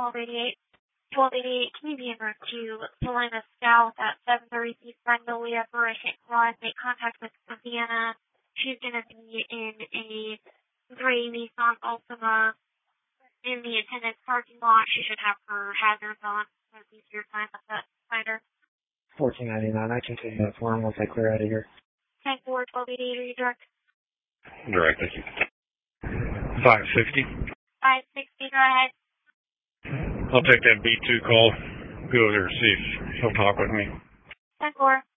1288. 1288, can you be en route to Helena South at 730 East Magnolia for a hit cross? Make contact with Savannah. She's going to be in a gray Nissan Altima in the attendance parking lot. She should have her hazards on. So it's easier to find her. 1499, I can take that for him once I clear out of here. 10-4, 1288, are you direct? Direct, thank you. 560. 560, go ahead. I'll take that B2 call. Go over there and see if he'll talk with me. 10-4.